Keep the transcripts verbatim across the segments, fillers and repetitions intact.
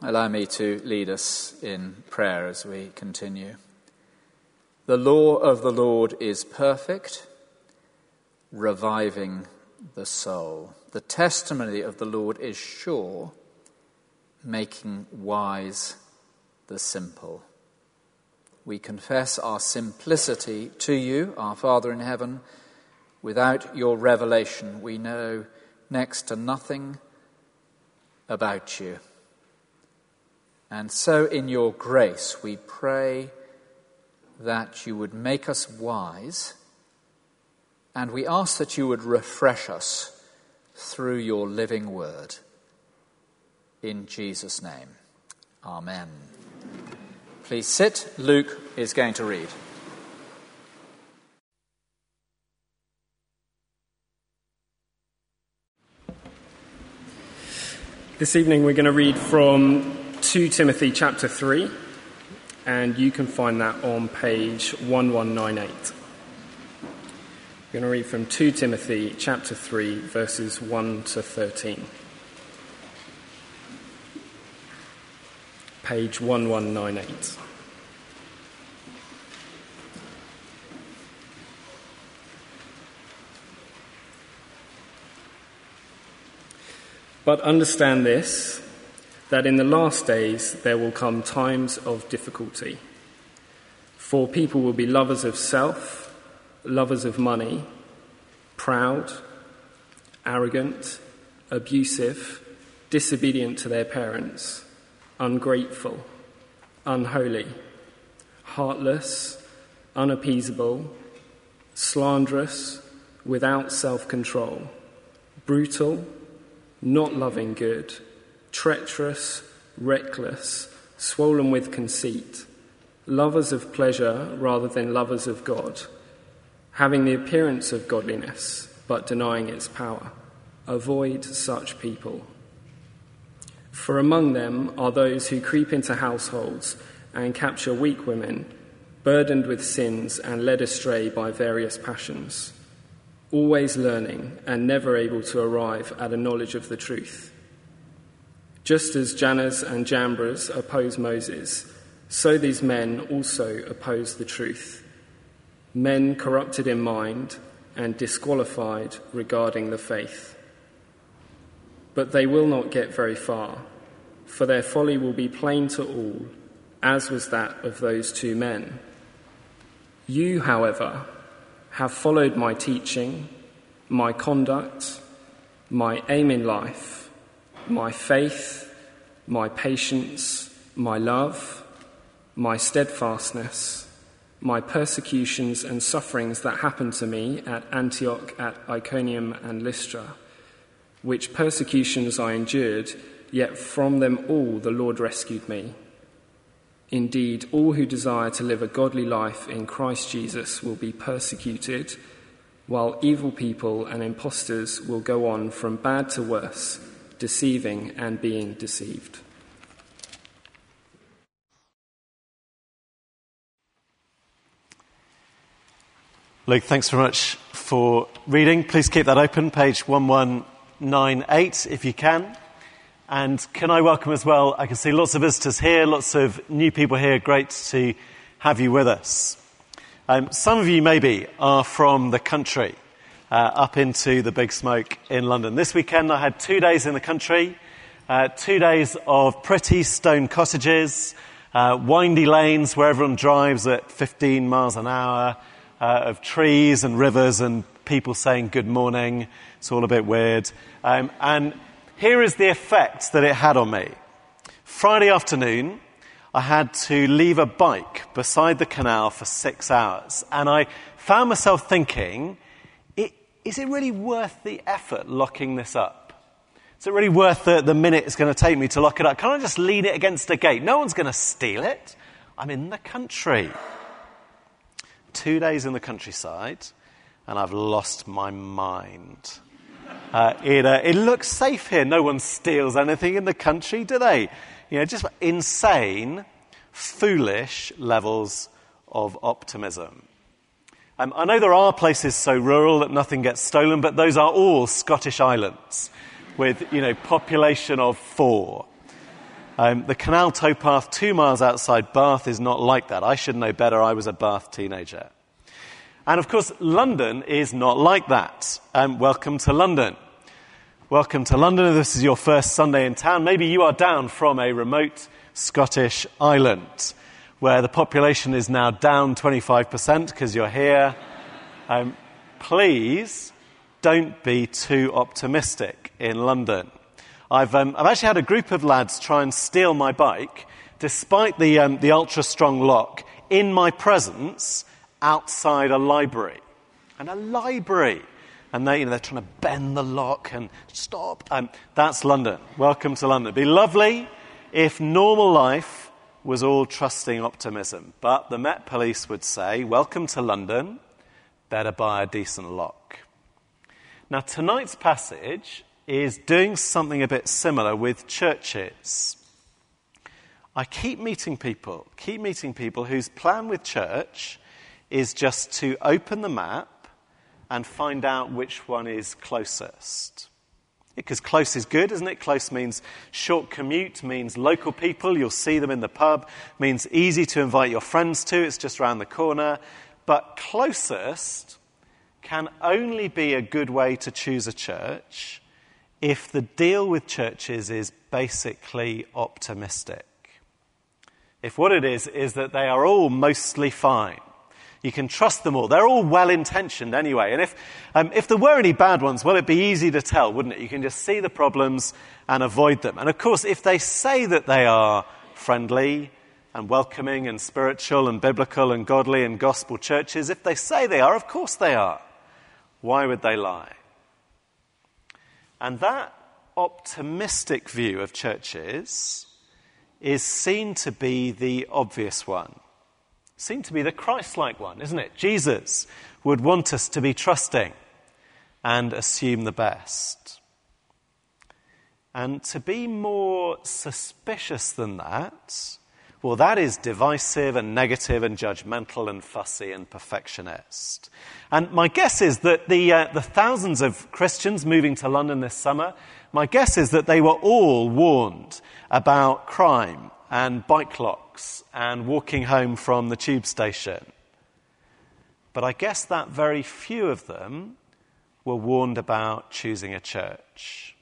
allow me to lead us in prayer as we continue. The law of the Lord is perfect, reviving the soul. The testimony of the Lord is sure, making wise the simple. We confess our simplicity to you, our Father in heaven. Without your revelation, we know next to nothing about you. And so in your grace, we pray that you would make us wise, and we ask that you would refresh us through your living word. In Jesus' name, amen. Please sit. Luke is going to read. This evening we're going to read from Second Timothy chapter three, and you can find that on page eleven ninety-eight. We're going to read from Second Timothy chapter three, verses one to thirteen. Page eleven ninety-eight. But understand this, that in the last days there will come times of difficulty. For people will be lovers of self, lovers of money, proud, arrogant, abusive, disobedient to their parents, ungrateful, unholy, heartless, unappeasable, slanderous, without self-control, brutal, not loving good, treacherous, reckless, swollen with conceit, lovers of pleasure rather than lovers of God, having the appearance of godliness but denying its power. Avoid such people. For among them are those who creep into households and capture weak women, burdened with sins and led astray by various passions, always learning and never able to arrive at a knowledge of the truth. Just as Jannes and Jambres opposed Moses, so these men also oppose the truth, men corrupted in mind and disqualified regarding the faith. But they will not get very far, for their folly will be plain to all, as was that of those two men. You, however, have followed my teaching, my conduct, my aim in life, my faith, my patience, my love, my steadfastness, my persecutions and sufferings that happened to me at Antioch, at Iconium and Lystra, which persecutions I endured, yet from them all the Lord rescued me. Indeed, all who desire to live a godly life in Christ Jesus will be persecuted, while evil people and impostors will go on from bad to worse, deceiving and being deceived. Luke, thanks very much for reading. Please keep that open, page eleven ninety-eight, if you can. And can I welcome as well, I can see lots of visitors here, lots of new people here. Great to have you with us. Um, some of you maybe are from the country, uh, up into the Big Smoke in London. This weekend I had two days in the country, uh, two days of pretty stone cottages, uh, windy lanes where everyone drives at fifteen miles an hour, uh, of trees and rivers and people saying good morning. It's all a bit weird. Um, and here is the effect that it had on me. Friday afternoon, I had to leave a bike beside the canal for six hours. And I found myself thinking, is it really worth the effort locking this up? Is it really worth the, the minute it's going to take me to lock it up? Can't I just lean it against a gate? No one's going to steal it. I'm in the country. Two days in the countryside, and I've lost my mind. Uh, it, uh, it looks safe here. No one steals anything in the country, do they? You know, just insane, foolish levels of optimism. Um, I know there are places so rural that nothing gets stolen, but those are all Scottish islands with, you know, population of four. Um, the canal towpath two miles outside Bath is not like that. I should know better. I was a Bath teenager. And of course, London is not like that. Um, welcome to London. Welcome to London. If this is your first Sunday in town, maybe you are down from a remote Scottish island where the population is now down twenty-five percent because you're here. Um, please don't be too optimistic in London. I've, um, I've actually had a group of lads try and steal my bike, despite the, um, the ultra-strong lock, in my presence outside a library. And a library. And they, you know, they're trying to bend the lock and stop. Um, that's London. Welcome to London. It'd be lovely if normal life was all trusting optimism. But the Met Police would say, welcome to London, better buy a decent lock. Now, tonight's passage is doing something a bit similar with churches. I keep meeting people, keep meeting people whose plan with church is just to open the map and find out which one is closest. Because close is good, isn't it? Close means short commute, means local people, you'll see them in the pub, means easy to invite your friends to, it's just around the corner. But closest can only be a good way to choose a church if the deal with churches is basically optimistic. If what it is, is that they are all mostly fine. You can trust them all. They're all well-intentioned anyway. And if um, if there were any bad ones, well, it'd be easy to tell, wouldn't it? You can just see the problems and avoid them. And of course, if they say that they are friendly and welcoming and spiritual and biblical and godly and gospel churches, if they say they are, of course they are. Why would they lie? And that optimistic view of churches is seen to be the obvious one, seen to be the Christ-like one, isn't it? Jesus would want us to be trusting and assume the best. And to be more suspicious than that, well, that is divisive and negative and judgmental and fussy and perfectionist. And my guess is that the uh, the thousands of Christians moving to London this summer, my guess is that they were all warned about crime and bike locks and walking home from the tube station. But I guess that very few of them were warned about choosing a church.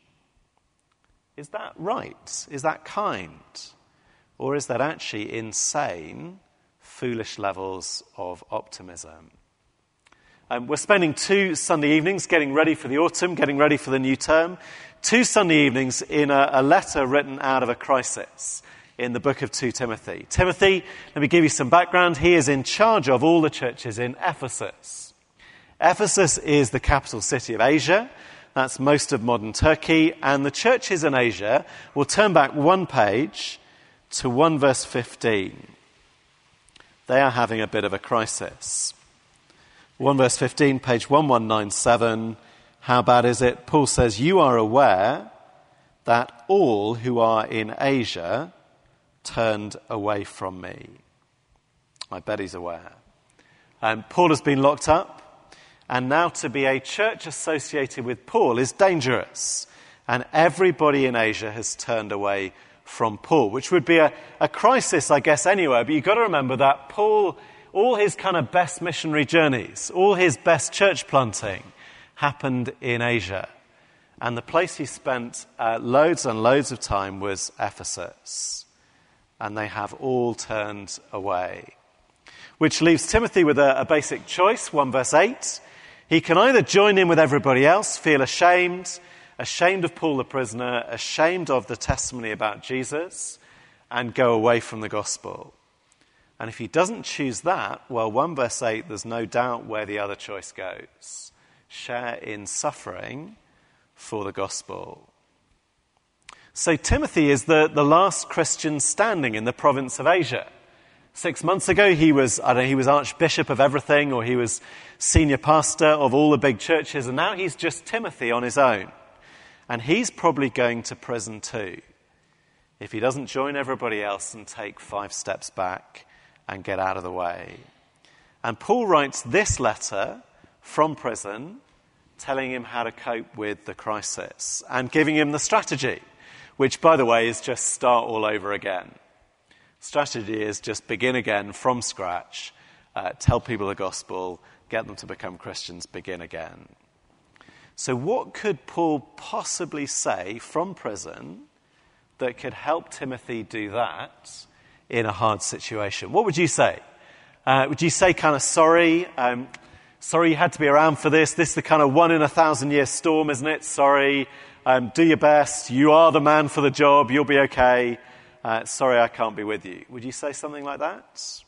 Is that right? Is that kind? Or is that actually insane, foolish levels of optimism? Um, we're spending two Sunday evenings getting ready for the autumn, getting ready for the new term. Two Sunday evenings in a, a letter written out of a crisis in the book of Second Timothy. Timothy, let me give you some background. He is in charge of all the churches in Ephesus. Ephesus is the capital city of Asia. That's most of modern Turkey. And the churches in Asia will turn back one page to one verse fifteen. They are having a bit of a crisis. one verse fifteen, page eleven ninety-seven. How bad is it? Paul says, you are aware that all who are in Asia turned away from me. I bet he's aware. Um, Paul has been locked up, and now to be a church associated with Paul is dangerous. And everybody in Asia has turned away from Paul, which would be a, a crisis, I guess, anywhere. But you've got to remember that Paul, all his kind of best missionary journeys, all his best church planting happened in Asia. And the place he spent uh, loads and loads of time was Ephesus. And they have all turned away. Which leaves Timothy with a, a basic choice, one verse eight. He can either join in with everybody else, feel ashamed, ashamed of Paul the prisoner, ashamed of the testimony about Jesus, and go away from the gospel. And if he doesn't choose that, well, one verse eight, there's no doubt where the other choice goes. Share in suffering for the gospel. So Timothy is the, the last Christian standing in the province of Asia. Six months ago, he was, I don't know, he was archbishop of everything, or he was senior pastor of all the big churches, and now he's just Timothy on his own. And he's probably going to prison too, if he doesn't join everybody else and take five steps back and get out of the way. And Paul writes this letter from prison, telling him how to cope with the crisis and giving him the strategy, which, by the way, is just start all over again. Strategy is just begin again from scratch, uh, tell people the gospel, get them to become Christians, begin again. So what could Paul possibly say from prison that could help Timothy do that in a hard situation? What would you say? Uh, would you say kind of sorry, um, sorry you had to be around for this, this is the kind of one in a thousand year storm, isn't it? Sorry, um, do your best, you are the man for the job, you'll be okay, uh, sorry I can't be with you. Would you say something like that?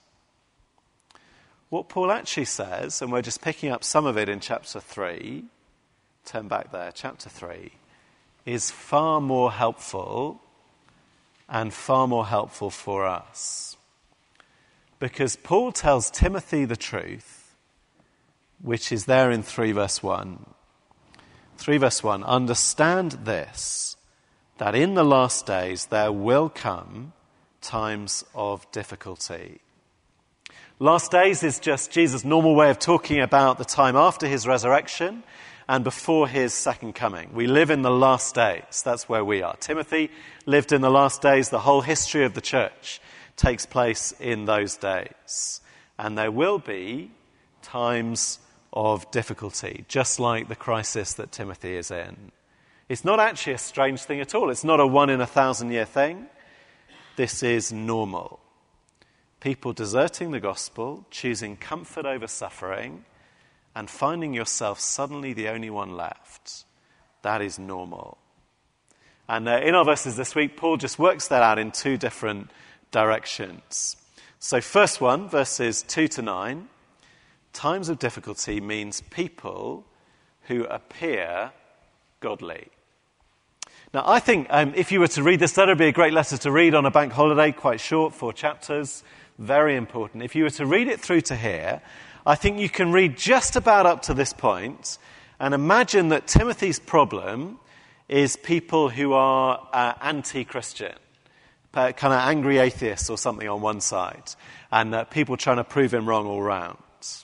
What Paul actually says, and we're just picking up some of it in chapter three, turn back there, chapter three, is far more helpful and far more helpful for us. Because Paul tells Timothy the truth, which is there in three verse one. three verse one, understand this, that in the last days there will come times of difficulty. Last days is just Jesus' normal way of talking about the time after his resurrection and before his second coming. We live in the last days. That's where we are. Timothy lived in the last days. The whole history of the church takes place in those days. And there will be times of difficulty, just like the crisis that Timothy is in. It's not actually a strange thing at all. It's not a one in a thousand year thing. This is normal. People deserting the gospel, choosing comfort over suffering, and finding yourself suddenly the only one left. That is normal. And uh, in our verses this week, Paul just works that out in two different directions. So first one, verses two to nine, times of difficulty means people who appear godly. Now, I think um, if you were to read this, that would be a great letter to read on a bank holiday, quite short, four chapters, very important. If you were to read it through to here, I think you can read just about up to this point and imagine that Timothy's problem is people who are uh, anti-Christian, kind of angry atheists or something on one side, and uh, people trying to prove him wrong all round.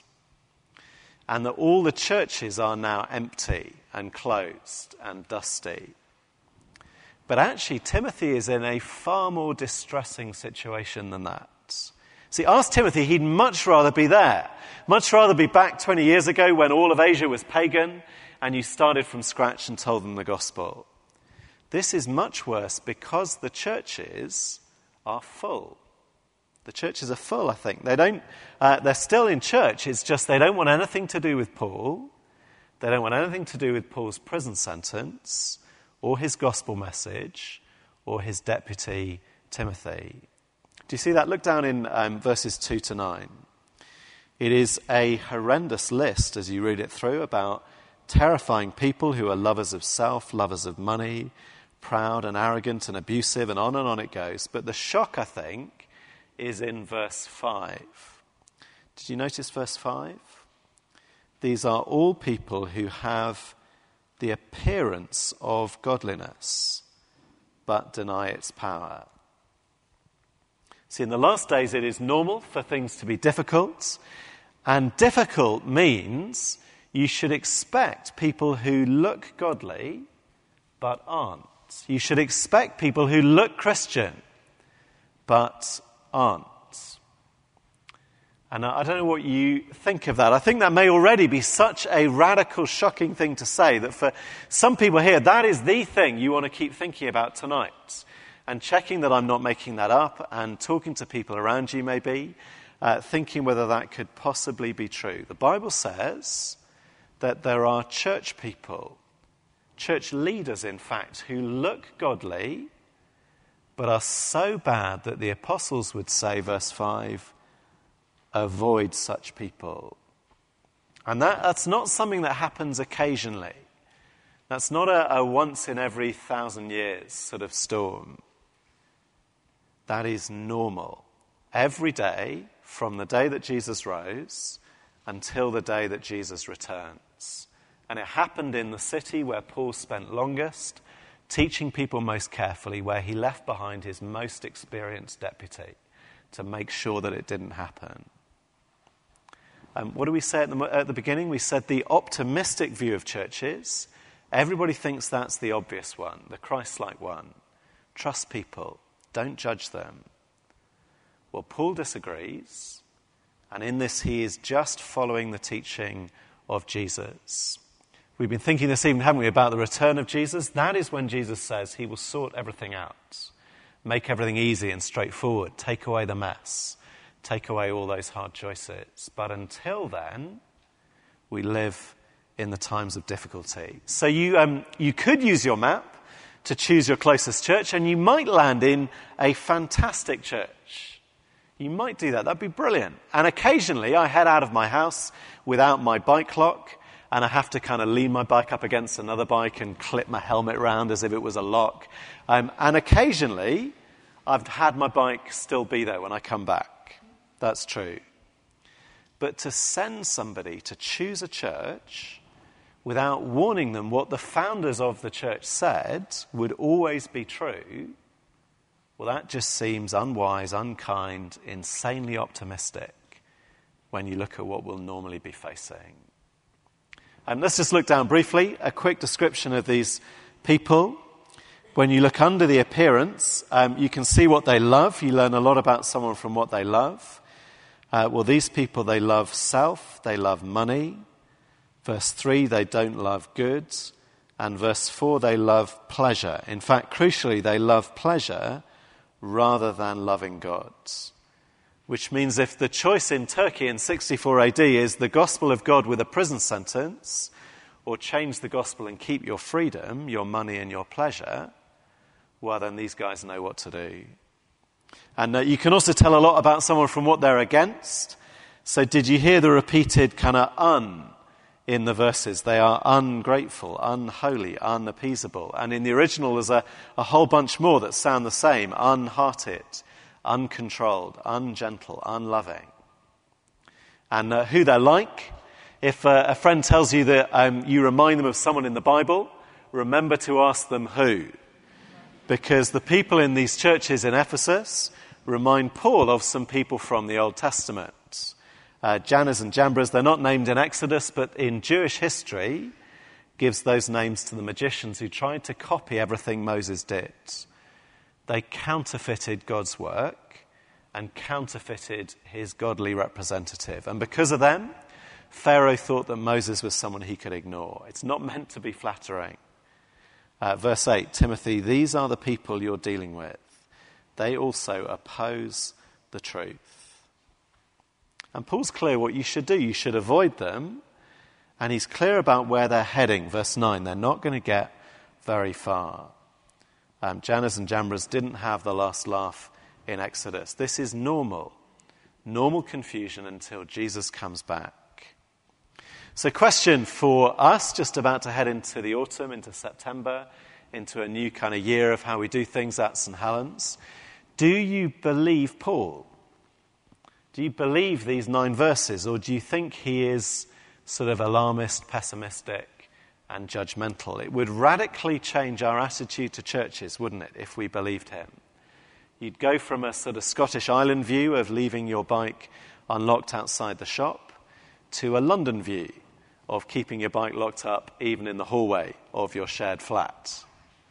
And that all the churches are now empty and closed and dusty. But actually, Timothy is in a far more distressing situation than that. See, ask Timothy, he'd much rather be there. Much rather be back twenty years ago when all of Asia was pagan and you started from scratch and told them the gospel. This is much worse because the churches are full. The churches are full, I think. They don't, uh, they're still in church. It's just they don't want anything to do with Paul. They don't want anything to do with Paul's prison sentence or his gospel message or his deputy, Timothy. Do you see that? Look down in um, verses two to nine. It is a horrendous list as you read it through about terrifying people who are lovers of self, lovers of money, proud and arrogant and abusive, and on and on it goes. But the shock, I think, is in verse five. Did you notice verse five? These are all people who have the appearance of godliness, but deny its power. See, in the last days, it is normal for things to be difficult, and difficult means you should expect people who look godly, but aren't. You should expect people who look Christian, but aren't. And I don't know what you think of that. I think that may already be such a radical, shocking thing to say that for some people here, that is the thing you want to keep thinking about tonight. And checking that I'm not making that up and talking to people around you maybe, uh, thinking whether that could possibly be true. The Bible says that there are church people, church leaders in fact, who look godly but are so bad that the apostles would say, verse five, avoid such people. And that, that's not something that happens occasionally. That's not a, a once in every thousand years sort of storm. That is normal. Every day, from the day that Jesus rose until the day that Jesus returns. And it happened in the city where Paul spent longest, teaching people most carefully, where he left behind his most experienced deputy to make sure that it didn't happen. Um, what do we say at the, at the beginning? We said the optimistic view of churches. Everybody thinks that's the obvious one, the Christ-like one. Trust people. Don't judge them. Well, Paul disagrees, and in this he is just following the teaching of Jesus. We've been thinking this evening, haven't we, about the return of Jesus? That is when Jesus says he will sort everything out, make everything easy and straightforward, take away the mess, take away all those hard choices. But until then, we live in the times of difficulty. So you um, you could use your map to choose your closest church, and you might land in a fantastic church. You might do that. That'd be brilliant. And occasionally I head out of my house without my bike lock, and I have to kind of lean my bike up against another bike and clip my helmet round as if it was a lock. Um, and occasionally I've had my bike still be there when I come back. That's true. But to send somebody to choose a church without warning them what the founders of the church said would always be true, well, that just seems unwise, unkind, insanely optimistic when you look at what we'll normally be facing. Um, let's just look down briefly, a quick description of these people. When you look under the appearance, um, you can see what they love. You learn a lot about someone from what they love. Uh, well, these people, they love self, they love money. Verse three, they don't love good. And verse four, they love pleasure. In fact, crucially, they love pleasure rather than loving God. Which means if the choice in Turkey in sixty-four A D is the gospel of God with a prison sentence, or change the gospel and keep your freedom, your money and your pleasure, well, then these guys know what to do. And uh, you can also tell a lot about someone from what they're against. So did you hear the repeated kind of un in the verses? They are ungrateful, unholy, unappeasable. And in the original there's a, a whole bunch more that sound the same. Unhearted, uncontrolled, ungentle, unloving. And uh, who they're like, if uh, a friend tells you that um, you remind them of someone in the Bible, remember to ask them who. Because the people in these churches in Ephesus remind Paul of some people from the Old Testament. Uh, Jannes and Jambres, they're not named in Exodus, but in Jewish history gives those names to the magicians who tried to copy everything Moses did. They counterfeited God's work and counterfeited his godly representative. And because of them, Pharaoh thought that Moses was someone he could ignore. It's not meant to be flattering. Uh, verse eight, Timothy, these are the people you're dealing with. They also oppose the truth. And Paul's clear what you should do. You should avoid them. And he's clear about where they're heading. Verse nine, they're not going to get very far. Um, Jannes and Jambres didn't have the last laugh in Exodus. This is normal. Normal confusion until Jesus comes back. So question for us, just about to head into the autumn, into September, into a new kind of year of how we do things at Saint Helens. Do you believe Paul? Do you believe these nine verses, or do you think he is sort of alarmist, pessimistic, and judgmental? It would radically change our attitude to churches, wouldn't it, if we believed him? You'd go from a sort of Scottish island view of leaving your bike unlocked outside the shop to a London view of keeping your bike locked up even in the hallway of your shared flat.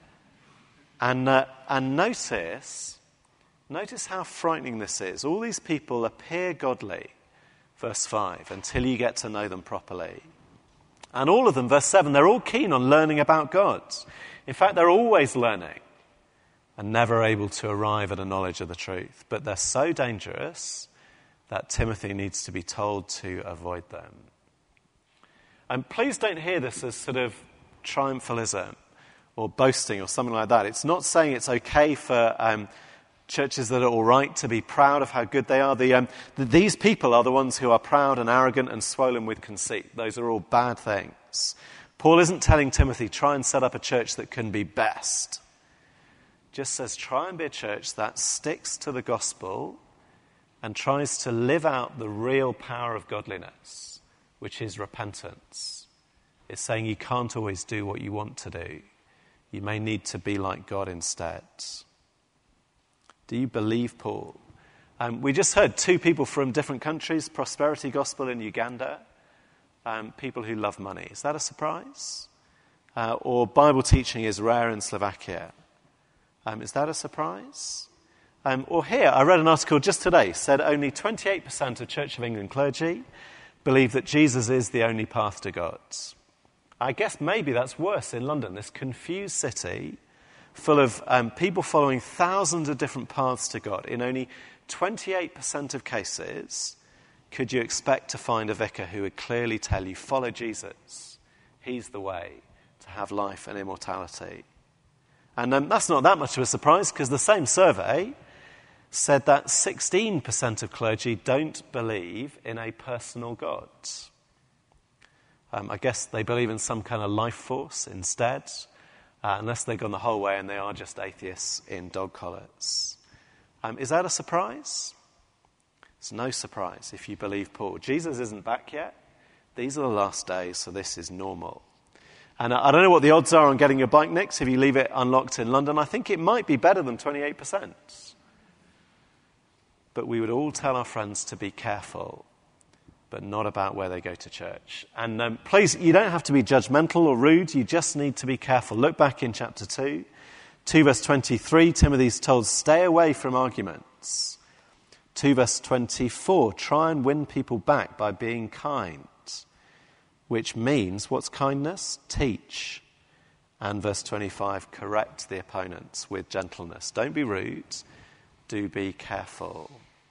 And uh, and notice, notice how frightening this is. All these people appear godly, verse five, until you get to know them properly. And all of them, verse seven, they're all keen on learning about God. In fact, they're always learning and never able to arrive at a knowledge of the truth. But they're so dangerous that Timothy needs to be told to avoid them. And please don't hear this as sort of triumphalism or boasting or something like that. It's not saying it's okay for um, churches that are all right to be proud of how good they are. The, um, the, these people are the ones who are proud and arrogant and swollen with conceit. Those are all bad things. Paul isn't telling Timothy, try and set up a church that can be best. Just says, try and be a church that sticks to the gospel and tries to live out the real power of godliness, which is repentance. It's saying you can't always do what you want to do. You may need to be like God instead. Do you believe Paul? Um, we just heard two people from different countries, prosperity gospel in Uganda, um, people who love money. Is that a surprise? Uh, or Bible teaching is rare in Slovakia. Um, is that a surprise? Um, or here, I read an article just today, said only twenty-eight percent of Church of England clergy believe that Jesus is the only path to God. I guess maybe that's worse in London, this confused city full of um, people following thousands of different paths to God. In only twenty-eight percent of cases, could you expect to find a vicar who would clearly tell you, follow Jesus. He's the way to have life and immortality. And um, that's not that much of a surprise, because the same survey said that sixteen percent of clergy don't believe in a personal God. Um, I guess they believe in some kind of life force instead, uh, unless they've gone the whole way and they are just atheists in dog collars. Um, is that a surprise? It's no surprise if you believe Paul. Jesus isn't back yet. These are the last days, so this is normal. And I don't know what the odds are on getting your bike nicked if you leave it unlocked in London. I think it might be better than twenty-eight percent. But we would all tell our friends to be careful, but not about where they go to church. And um, please, you don't have to be judgmental or rude. You just need to be careful. Look back in chapter two, two verse twenty-three. Timothy's told, stay away from arguments. two verse twenty-four, try and win people back by being kind. Which means, what's kindness? Teach. And verse twenty-five, correct the opponents with gentleness. Don't be rude. Do be careful.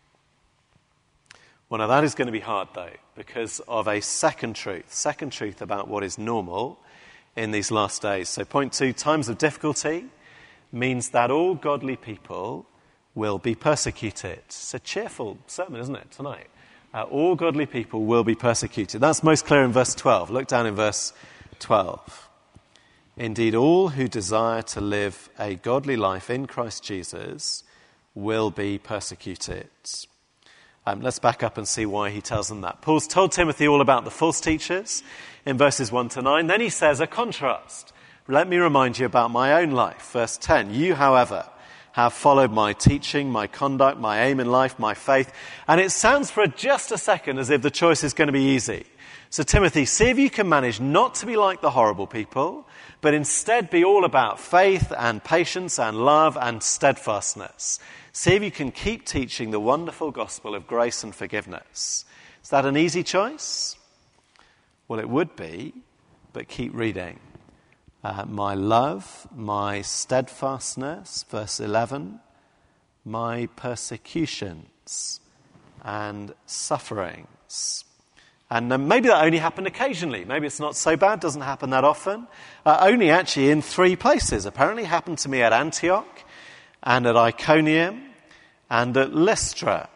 Well, now that is going to be hard, though, because of a second truth. Second truth about what is normal in these last days. So point two, times of difficulty means that all godly people will be persecuted. It's a cheerful sermon, isn't it, tonight? Uh, all godly people will be persecuted. That's most clear in verse twelve. Look down in verse twelve. Indeed, all who desire to live a godly life in Christ Jesus will be persecuted. Um, let's back up and see why he tells them that. Paul's told Timothy all about the false teachers in verses one to nine. Then he says a contrast. Let me remind you about my own life. Verse ten, you, however, have followed my teaching, my conduct, my aim in life, my faith. And it sounds for just a second as if the choice is going to be easy. So Timothy, see if you can manage not to be like the horrible people, but instead be all about faith and patience and love and steadfastness. See if you can keep teaching the wonderful gospel of grace and forgiveness. Is that an easy choice? Well, it would be, but keep reading. Uh, my love, my steadfastness, verse eleven, my persecutions and sufferings. And uh, maybe that only happened occasionally. Maybe it's not so bad, doesn't happen that often. Uh, only actually in three places. Apparently it happened to me at Antioch and at Iconium and at Lystra.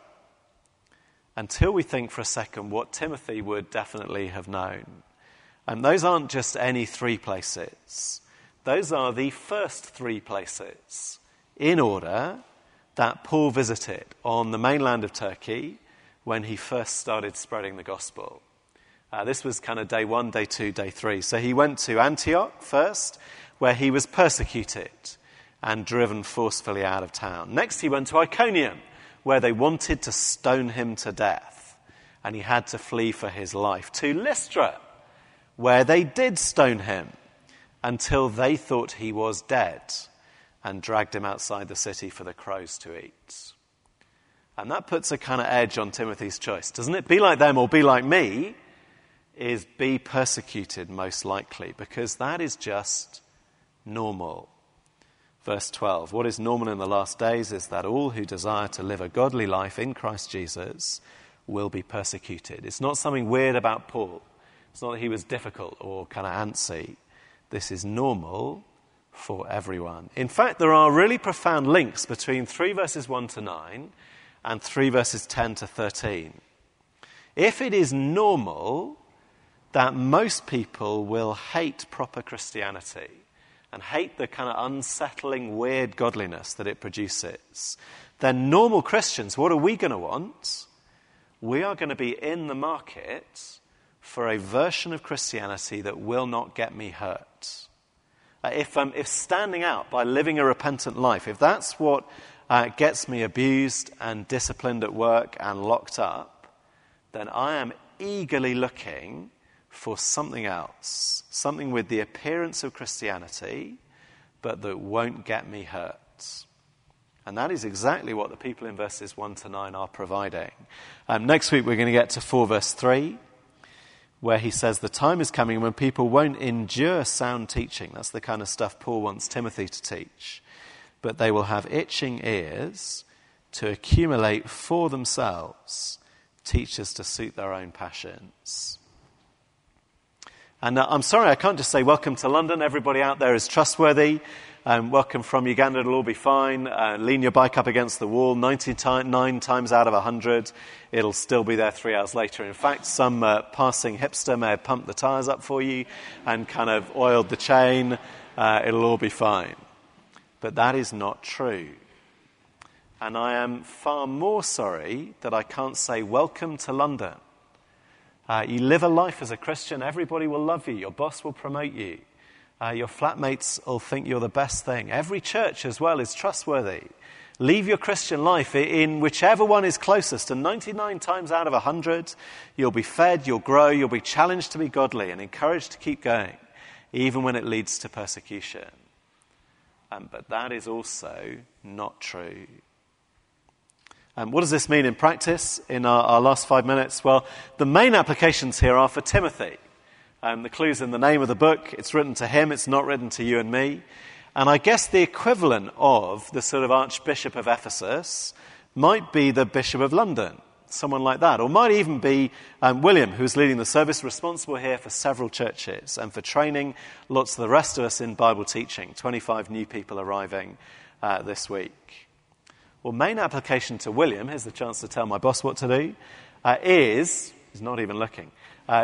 Until we think for a second what Timothy would definitely have known. And those aren't just any three places. Those are the first three places in order that Paul visited on the mainland of Turkey when he first started spreading the gospel. Uh, this was kind of day one, day two, day three. So he went to Antioch first, where he was persecuted and driven forcefully out of town. Next he went to Iconium, where they wanted to stone him to death, and he had to flee for his life. To Lystra, where they did stone him until they thought he was dead and dragged him outside the city for the crows to eat. And that puts a kind of edge on Timothy's choice, doesn't it? Be like them or be like me is be persecuted most likely, because that is just normal. Verse twelve, what is normal in the last days is that all who desire to live a godly life in Christ Jesus will be persecuted. It's not something weird about Paul. It's not that he was difficult or kind of antsy. This is normal for everyone. In fact, there are really profound links between three verses one to nine and three verses ten to thirteen. If it is normal that most people will hate proper Christianity and hate the kind of unsettling, weird godliness that it produces, then normal Christians, what are we going to want? We are going to be in the market for a version of Christianity that will not get me hurt. Uh, if, um, if standing out by living a repentant life, if that's what uh, gets me abused and disciplined at work and locked up, then I am eagerly looking for something else, something with the appearance of Christianity, but that won't get me hurt. And that is exactly what the people in verses one to nine are providing. Um, next week we're going to get to four verse three, where he says the time is coming when people won't endure sound teaching. That's the kind of stuff Paul wants Timothy to teach. But they will have itching ears to accumulate for themselves teachers to suit their own passions. And uh, I'm sorry, I can't just say welcome to London. Everybody out there is trustworthy. Um, welcome from Uganda, it'll all be fine. Uh, lean your bike up against the wall. ninety-nine times out of one hundred, it'll still be there three hours later. In fact, some uh, passing hipster may have pumped the tyres up for you and kind of oiled the chain. Uh, it'll all be fine. But that is not true. And I am far more sorry that I can't say welcome to London. Uh, you live a life as a Christian, everybody will love you, your boss will promote you, uh, your flatmates will think you're the best thing. Every church as well is trustworthy. Leave your Christian life in whichever one is closest, and ninety-nine times out of one hundred, you'll be fed, you'll grow, you'll be challenged to be godly and encouraged to keep going, even when it leads to persecution. Um, but that is also not true. Um, what does this mean in practice in our, our last five minutes? Well, the main applications here are for Timothy. Um, the clue's in the name of the book. It's written to him. It's not written to you and me. And I guess the equivalent of the sort of Archbishop of Ephesus might be the Bishop of London, someone like that. Or might even be um, William, who's leading the service, responsible here for several churches and for training lots of the rest of us in Bible teaching. twenty-five new people arriving uh, this week. Well, main application to William, here's the chance to tell my boss what to do, uh, is, he's not even looking, uh,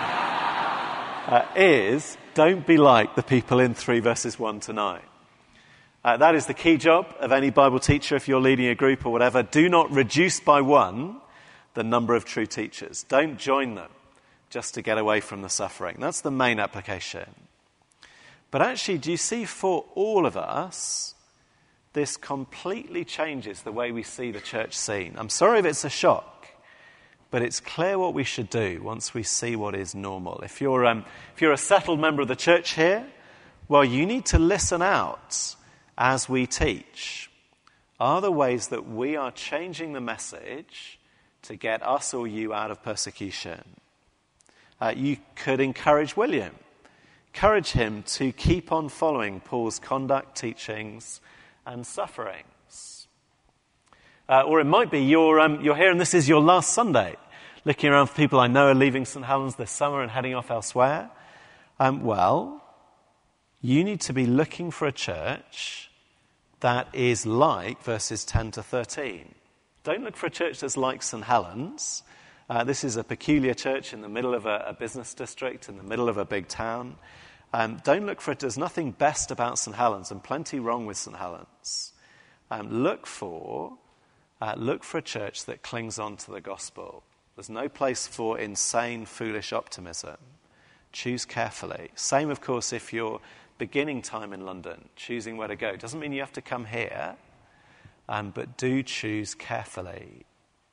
uh, is don't be like the people in three verses one to nine. Uh, that is the key job of any Bible teacher if you're leading a group or whatever. Do not reduce by one the number of true teachers. Don't join them just to get away from the suffering. That's the main application. But actually, do you see, for all of us, this completely changes the way we see the church scene. I'm sorry if it's a shock, but it's clear what we should do once we see what is normal. If you're, um, if you're a settled member of the church here, well, you need to listen out as we teach. Are the ways that we are changing the message to get us or you out of persecution? Uh, you could encourage William. Encourage him to keep on following Paul's conduct, teachings, and sufferings. Uh, or it might be you're, um, you're here and this is your last Sunday, looking around for people I know are leaving St Helens this summer and heading off elsewhere. Um, well, you need to be looking for a church that is like verses ten to thirteen. Don't look for a church that's like St Helens. Uh, this is a peculiar church in the middle of a, a business district, in the middle of a big town. Um, don't look for it. There's nothing best about St Helens and plenty wrong with St Helens. Um, look for uh, look for a church that clings on to the gospel. There's no place for insane, foolish optimism. Choose carefully. Same, of course, if you're beginning time in London, choosing where to go. Doesn't mean you have to come here, um, but do choose carefully.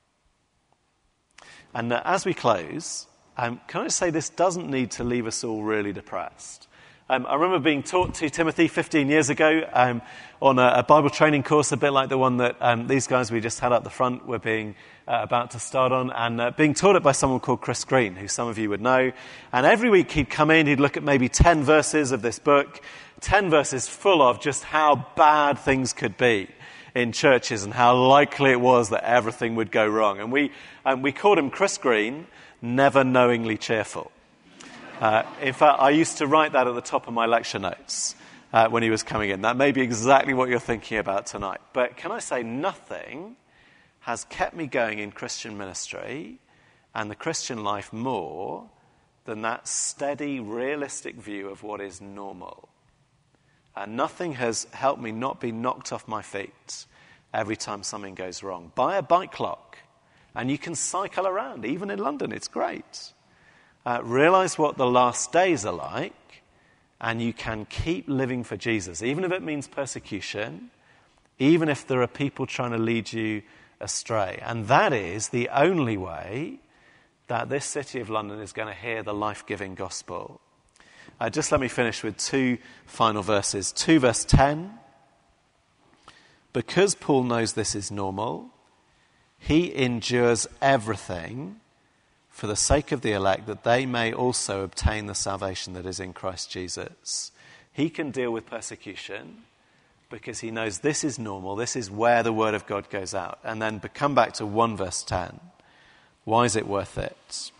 And uh, as we close, um, can I just say this doesn't need to leave us all really depressed. Um, I remember being taught to Timothy fifteen years ago um, on a, a Bible training course, a bit like the one that um, these guys we just had up the front were being uh, about to start on, and uh, being taught it by someone called Chris Green, who some of you would know. And every week he'd come in, he'd look at maybe ten verses of this book, ten verses full of just how bad things could be in churches and how likely it was that everything would go wrong. And we, um, we called him Chris Green, never knowingly cheerful. Uh, in fact, I used to write that at the top of my lecture notes uh, when he was coming in. That may be exactly what you're thinking about tonight. But can I say, nothing has kept me going in Christian ministry and the Christian life more than that steady, realistic view of what is normal. And nothing has helped me not be knocked off my feet every time something goes wrong. Buy a bike lock, and you can cycle around, even in London. It's great. Uh, realize what the last days are like, and you can keep living for Jesus, even if it means persecution, even if there are people trying to lead you astray. And that is the only way that this city of London is going to hear the life-giving gospel. Uh, just let me finish with two final verses. two verse ten. because Paul knows this is normal, he endures everything for the sake of the elect, that they may also obtain the salvation that is in Christ Jesus. He can deal with persecution because he knows this is normal, this is where the word of God goes out. And then come back to one verse ten. Why is it worth it?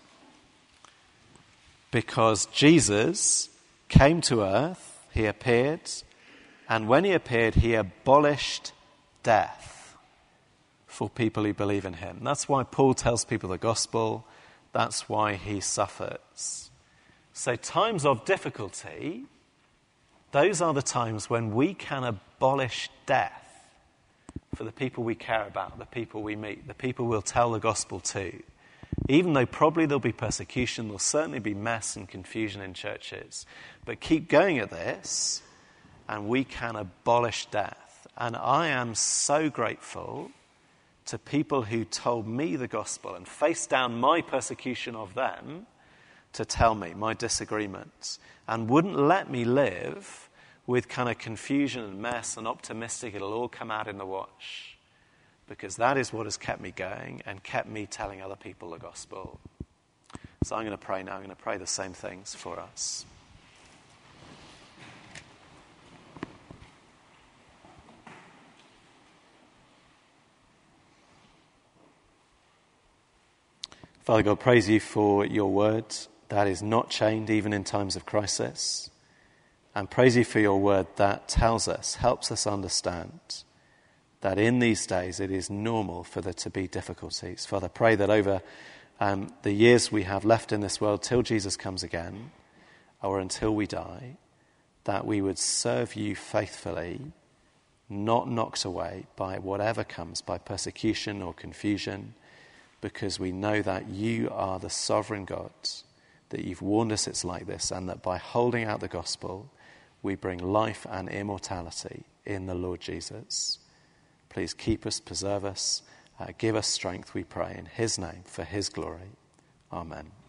Because Jesus came to earth, he appeared, and when he appeared, he abolished death for people who believe in him. That's why Paul tells people the gospel. That's why he suffers. So times of difficulty, those are the times when we can abolish death for the people we care about, the people we meet, the people we'll tell the gospel to. Even though probably there'll be persecution, there'll certainly be mess and confusion in churches. But keep going at this, and we can abolish death. And I am so grateful to people who told me the gospel and faced down my persecution of them to tell me my disagreements and wouldn't let me live with kind of confusion and mess and optimistic it'll all come out in the wash, because that is what has kept me going and kept me telling other people the gospel. So I'm going to pray now. I'm going to pray the same things for us. Father God, praise you for your word that is not chained even in times of crisis. And praise you for your word that tells us, helps us understand that in these days it is normal for there to be difficulties. Father, pray that over um, the years we have left in this world till Jesus comes again, or until we die, that we would serve you faithfully, not knocked away by whatever comes, by persecution or confusion, because we know that you are the sovereign God, that you've warned us it's like this, and that by holding out the gospel, we bring life and immortality in the Lord Jesus. Please keep us, preserve us, uh, give us strength, we pray, in his name, for his glory. Amen.